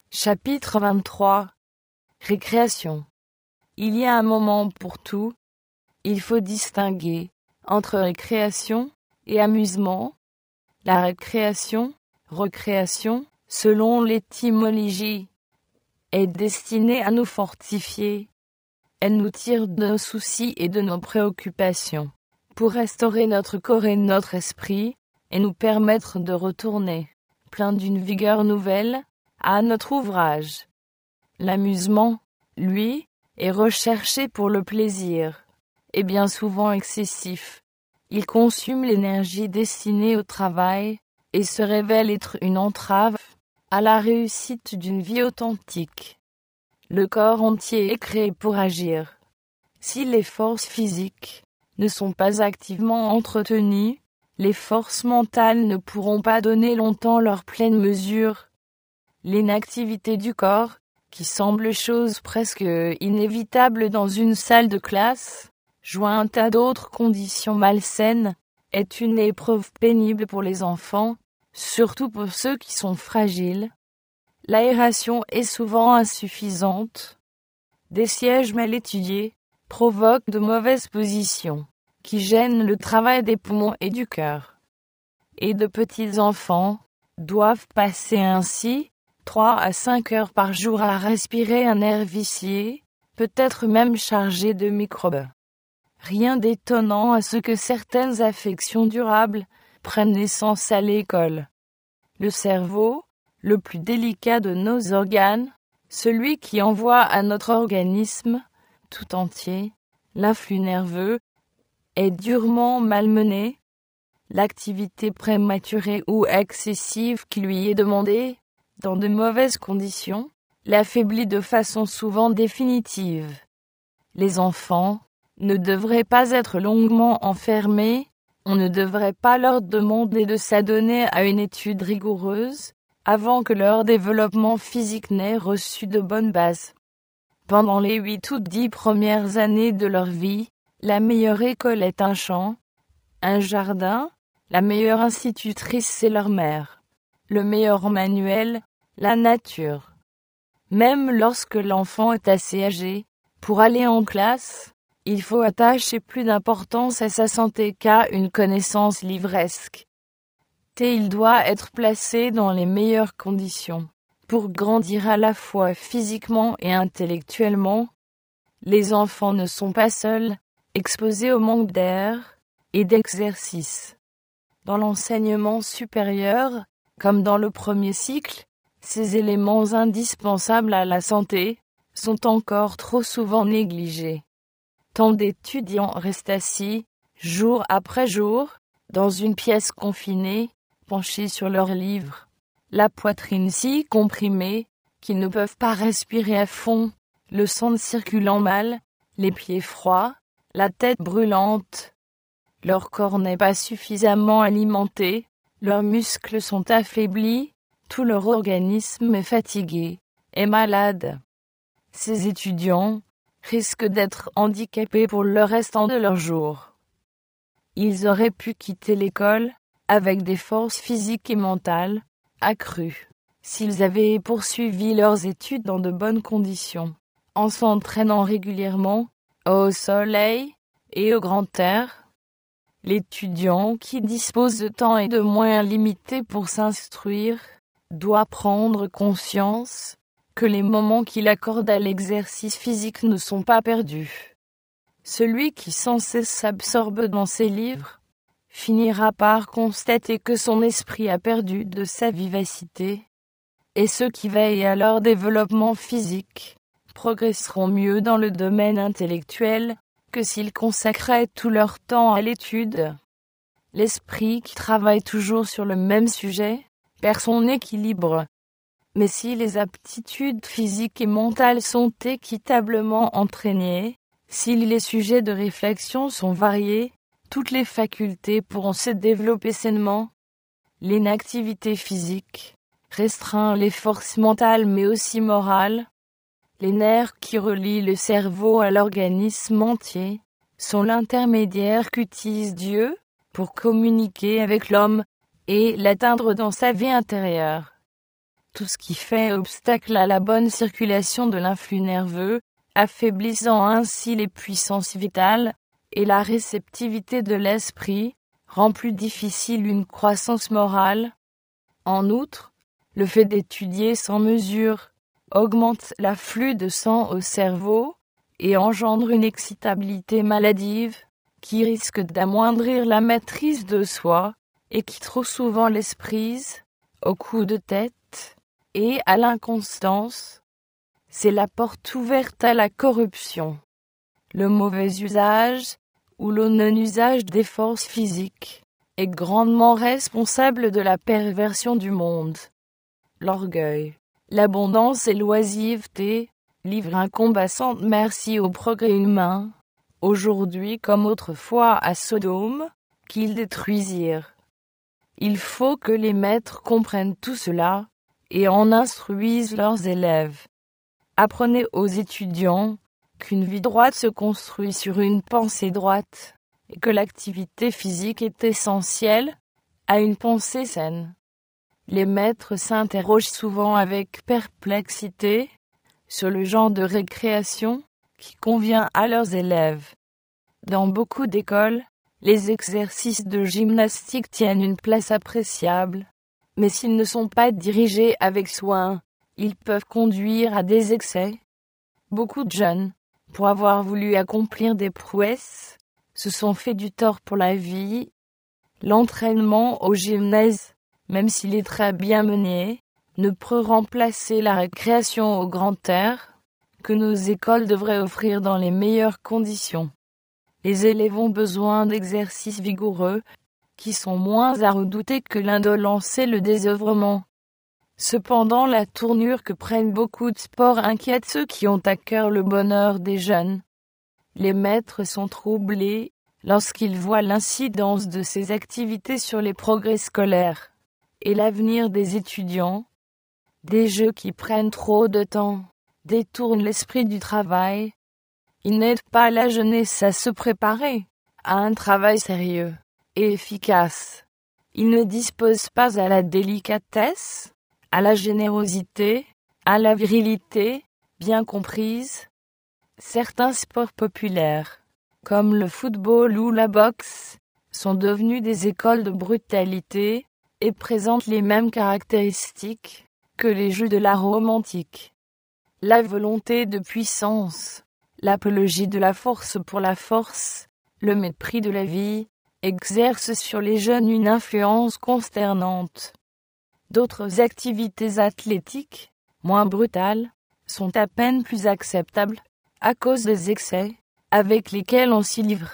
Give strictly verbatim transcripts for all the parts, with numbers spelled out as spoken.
Chapitre vingt-trois. Récréation. Il y a un moment pour tout. Il faut distinguer entre récréation et amusement. La récréation, recréation, selon l'étymologie, est destinée à nous fortifier. Elle nous tire de nos soucis et de nos préoccupations, pour restaurer notre corps et notre esprit, et nous permettre de retourner, plein d'une vigueur nouvelle, à notre ouvrage. L'amusement, lui, est recherché pour le plaisir, et bien souvent excessif. Il consume l'énergie destinée au travail, et se révèle être une entrave à la réussite d'une vie authentique. Le corps entier est créé pour agir. Si les forces physiques ne sont pas activement entretenues, les forces mentales ne pourront pas donner longtemps leur pleine mesure. L'inactivité du corps, qui semble chose presque inévitable dans une salle de classe, jointe à d'autres conditions malsaines, est une épreuve pénible pour les enfants, surtout pour ceux qui sont fragiles. L'aération est souvent insuffisante. Des sièges mal étudiés provoquent de mauvaises positions, qui gênent le travail des poumons et du cœur. Et de petits enfants doivent passer ainsi trois à cinq heures par jour à respirer un air vicié, peut-être même chargé de microbes. Rien d'étonnant à ce que certaines affections durables prennent naissance à l'école. Le cerveau, le plus délicat de nos organes, celui qui envoie à notre organisme tout entier l'influx nerveux, est durement malmené. L'activité prématurée ou excessive qui lui est demandée, dans de mauvaises conditions, l'affaiblit de façon souvent définitive. Les enfants ne devraient pas être longuement enfermés, on ne devrait pas leur demander de s'adonner à une étude rigoureuse, avant que leur développement physique n'ait reçu de bonnes bases. Pendant les huit ou dix premières années de leur vie, la meilleure école est un champ, un jardin, la meilleure institutrice c'est leur mère, le meilleur manuel, la nature. Même lorsque l'enfant est assez âgé pour aller en classe, il faut attacher plus d'importance à sa santé qu'à une connaissance livresque. Et il doit être placé dans les meilleures conditions pour grandir à la fois physiquement et intellectuellement. Les enfants ne sont pas seuls, exposés au manque d'air et d'exercice. Dans l'enseignement supérieur, comme dans le premier cycle, ces éléments indispensables à la santé sont encore trop souvent négligés. Tant d'étudiants restent assis, jour après jour, dans une pièce confinée, penchés sur leurs livres, la poitrine si comprimée qu'ils ne peuvent pas respirer à fond, le sang circulant mal, les pieds froids, la tête brûlante. Leur corps n'est pas suffisamment alimenté, leurs muscles sont affaiblis, tout leur organisme est fatigué et malade. Ces étudiants risquent d'être handicapés pour le restant de leurs jours. Ils auraient pu quitter l'école avec des forces physiques et mentales accrues, s'ils avaient poursuivi leurs études dans de bonnes conditions, en s'entraînant régulièrement au soleil et au grand air. L'étudiant qui dispose de temps et de moyens limités pour s'instruire doit prendre conscience que les moments qu'il accorde à l'exercice physique ne sont pas perdus. Celui qui sans cesse s'absorbe dans ses livres finira par constater que son esprit a perdu de sa vivacité, et ceux qui veillent à leur développement physique progresseront mieux dans le domaine intellectuel que s'ils consacraient tout leur temps à l'étude. L'esprit qui travaille toujours sur le même sujet perd son équilibre. Mais si les aptitudes physiques et mentales sont équitablement entraînées, si les sujets de réflexion sont variés, toutes les facultés pourront se développer sainement. L'inactivité physique restreint les forces mentales mais aussi morales. Les nerfs qui relient le cerveau à l'organisme entier sont l'intermédiaire qu'utilise Dieu pour communiquer avec l'homme et l'atteindre dans sa vie intérieure. tout ce qui fait obstacle à la bonne circulation de l'influx nerveux, affaiblissant ainsi les puissances vitales, et la réceptivité de l'esprit, rend plus difficile une croissance morale. En outre, le fait d'étudier sans mesure augmente l'afflux de sang au cerveau et engendre une excitabilité maladive qui risque d'amoindrir la maîtrise de soi et qui trop souvent l'esprise au coup de tête et à l'inconstance. C'est la porte ouverte à la corruption, le mauvais usage ou le non-usage des forces physiques est grandement responsable de la perversion du monde. L'orgueil, l'abondance et l'oisiveté livrent un combat sans merci au progrès humain, aujourd'hui comme autrefois à Sodome, qu'ils détruisirent. Il faut que les maîtres comprennent tout cela et en instruisent leurs élèves. Apprenez aux étudiants qu'une vie droite se construit sur une pensée droite et que l'activité physique est essentielle à une pensée saine. Les maîtres s'interrogent souvent avec perplexité sur le genre de récréation qui convient à leurs élèves. Dans beaucoup d'écoles, les exercices de gymnastique tiennent une place appréciable, mais s'ils ne sont pas dirigés avec soin, ils peuvent conduire à des excès. Beaucoup de jeunes, pour avoir voulu accomplir des prouesses, se sont fait du tort pour la vie. L'entraînement au gymnase, même s'il est très bien mené, ne peut remplacer la récréation au grand air que nos écoles devraient offrir dans les meilleures conditions. Les élèves ont besoin d'exercices vigoureux qui sont moins à redouter que l'indolence et le désœuvrement. Cependant, la tournure que prennent beaucoup de sports inquiète ceux qui ont à cœur le bonheur des jeunes. Les maîtres sont troublés lorsqu'ils voient l'incidence de ces activités sur les progrès scolaires et l'avenir des étudiants. Des jeux qui prennent trop de temps détournent l'esprit du travail. Ils n'aident pas la jeunesse à se préparer à un travail sérieux et efficace. Ils ne disposent pas à la délicatesse, à la générosité, à la virilité, bien comprise. Certains sports populaires, comme le football ou la boxe, sont devenus des écoles de brutalité et présentent les mêmes caractéristiques que les jeux de la Rome antique. La volonté de puissance, l'apologie de la force pour la force, le mépris de la vie, exercent sur les jeunes une influence consternante. D'autres activités athlétiques, moins brutales, sont à peine plus acceptables, à cause des excès avec lesquels on s'y livre.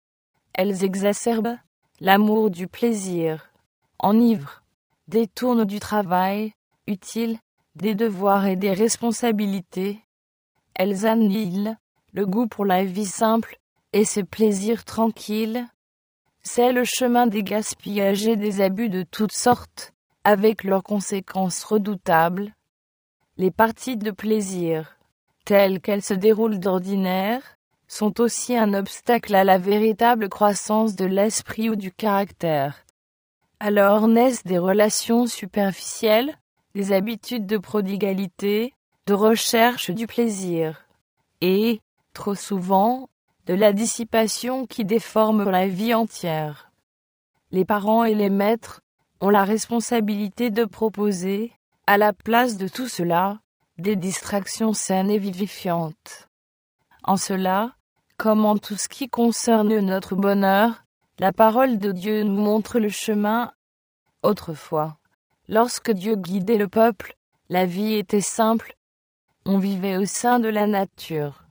Elles exacerbent l'amour du plaisir, enivrent, détournent du travail utile, des devoirs et des responsabilités. Elles annihilent le goût pour la vie simple et ses plaisirs tranquilles. C'est le chemin des gaspillages et des abus de toutes sortes, avec leurs conséquences redoutables. Les parties de plaisir, telles qu'elles se déroulent d'ordinaire, sont aussi un obstacle à la véritable croissance de l'esprit ou du caractère. Alors naissent des relations superficielles, des habitudes de prodigalité, de recherche du plaisir, et, trop souvent, de la dissipation qui déforme la vie entière. Les parents et les maîtres ont la responsabilité de proposer, à la place de tout cela, des distractions saines et vivifiantes. En cela, comme en tout ce qui concerne notre bonheur, la parole de Dieu nous montre le chemin. Autrefois, lorsque Dieu guidait le peuple, la vie était simple. On vivait au sein de la nature.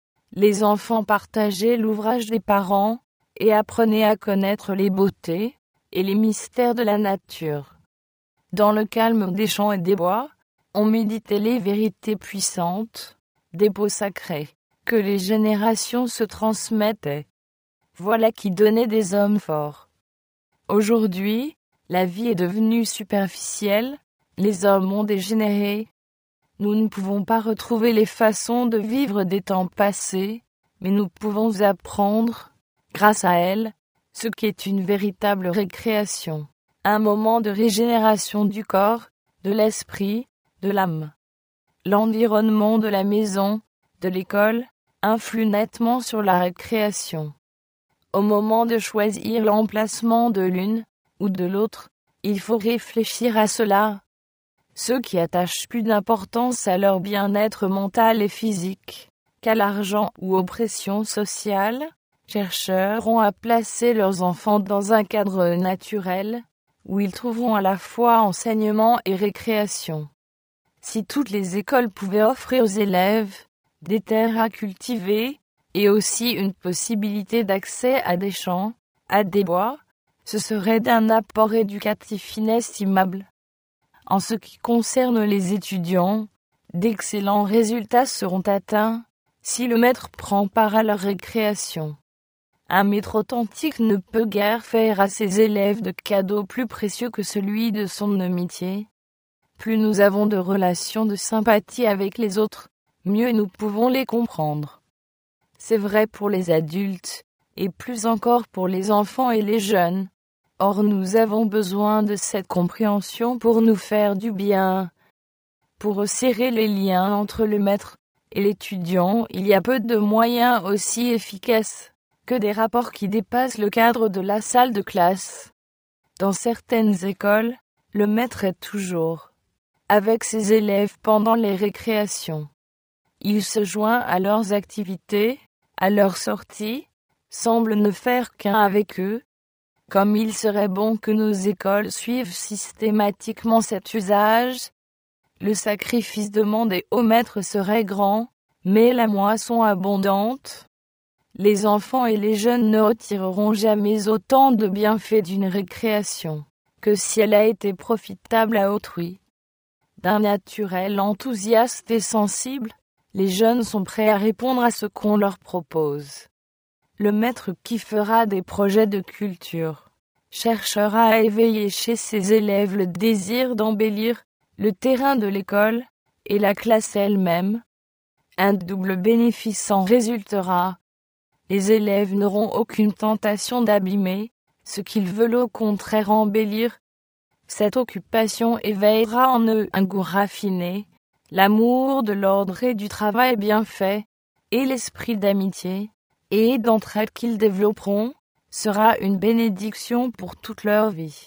Les enfants partageaient l'ouvrage des parents et apprenaient à connaître les beautés et les mystères de la nature. Dans le calme des champs et des bois, on méditait les vérités puissantes, des pots sacrés, que les générations se transmettaient. Voilà qui donnait des hommes forts. Aujourd'hui, la vie est devenue superficielle, les hommes ont dégénéré. Nous ne pouvons pas retrouver les façons de vivre des temps passés, mais nous pouvons apprendre, grâce à elles, ce qu'est une véritable récréation, un moment de régénération du corps, de l'esprit de l'âme. L'environnement de la maison, de l'école, influe nettement sur la récréation. Au moment de choisir l'emplacement de l'une ou de l'autre, il faut réfléchir à cela. Ceux qui attachent plus d'importance à leur bien-être mental et physique qu'à l'argent ou aux pressions sociales, chercheront à placer leurs enfants dans un cadre naturel, où ils trouveront à la fois enseignement et récréation. Si toutes les écoles pouvaient offrir aux élèves des terres à cultiver, et aussi une possibilité d'accès à des champs, à des bois, ce serait d'un apport éducatif inestimable. En ce qui concerne les étudiants, d'excellents résultats seront atteints si le maître prend part à leur récréation. Un maître authentique ne peut guère faire à ses élèves de cadeaux plus précieux que celui de son amitié. Plus nous avons de relations de sympathie avec les autres, mieux nous pouvons les comprendre. C'est vrai pour les adultes, et plus encore pour les enfants et les jeunes. Or nous avons besoin de cette compréhension pour nous faire du bien. Pour resserrer les liens entre le maître et l'étudiant, il y a peu de moyens aussi efficaces que des rapports qui dépassent le cadre de la salle de classe. Dans certaines écoles, le maître est toujours avec ses élèves pendant les récréations. Il se joint à leurs activités, à leurs sorties, semble ne faire qu'un avec eux. Comme il serait bon que nos écoles suivent systématiquement cet usage, le sacrifice demandé au maître serait grand, mais la moisson abondante. Les enfants et les jeunes ne retireront jamais autant de bienfaits d'une récréation que si elle a été profitable à autrui. D'un naturel enthousiaste et sensible, les jeunes sont prêts à répondre à ce qu'on leur propose. Le maître qui fera des projets de culture cherchera à éveiller chez ses élèves le désir d'embellir le terrain de l'école et la classe elle-même. Un double bénéfice en résultera. Les élèves n'auront aucune tentation d'abîmer ce qu'ils veulent au contraire embellir. Cette occupation éveillera en eux un goût raffiné, l'amour de l'ordre et du travail bien fait, et l'esprit d'amitié et d'entraide qu'ils développeront sera une bénédiction pour toute leur vie.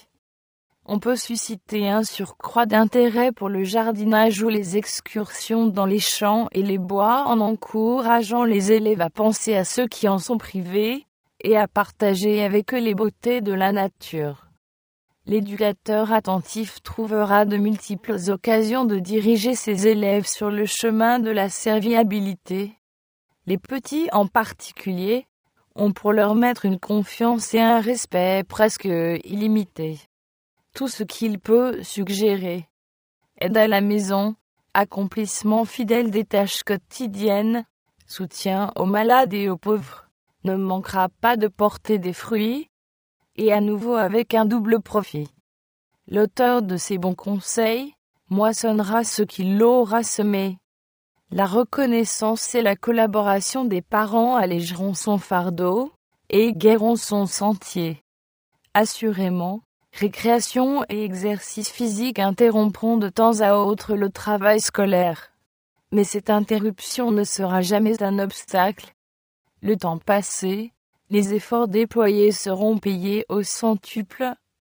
On peut susciter un surcroît d'intérêt pour le jardinage ou les excursions dans les champs et les bois en encourageant les élèves à penser à ceux qui en sont privés et à partager avec eux les beautés de la nature. L'éducateur attentif trouvera de multiples occasions de diriger ses élèves sur le chemin de la serviabilité. Les petits en particulier ont pour leur maître une confiance et un respect presque illimités. Tout ce qu'il peut suggérer, aide à la maison, accomplissement fidèle des tâches quotidiennes, soutien aux malades et aux pauvres, ne manquera pas de porter des fruits, et à nouveau avec un double profit. L'auteur de ces bons conseils moissonnera ce qu'il aura semé. La reconnaissance et la collaboration des parents allégeront son fardeau et égaieront son sentier. Assurément, récréation et exercice physique interrompront de temps à autre le travail scolaire. Mais cette interruption ne sera jamais un obstacle. Le temps passé, les efforts déployés seront payés au centuple.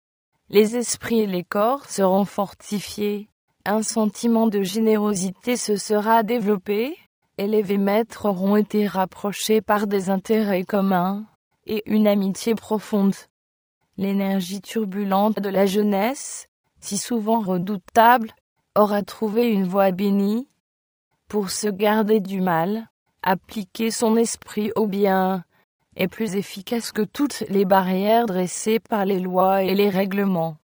Les esprits et les corps seront fortifiés. Un sentiment de générosité se sera développé. Élèves et maîtres auront été rapprochés par des intérêts communs et une amitié profonde. L'énergie turbulente de la jeunesse, si souvent redoutable, aura trouvé une voie bénie. Pour se garder du mal, appliquer son esprit au bien est plus efficace que toutes les barrières dressées par les lois et les règlements.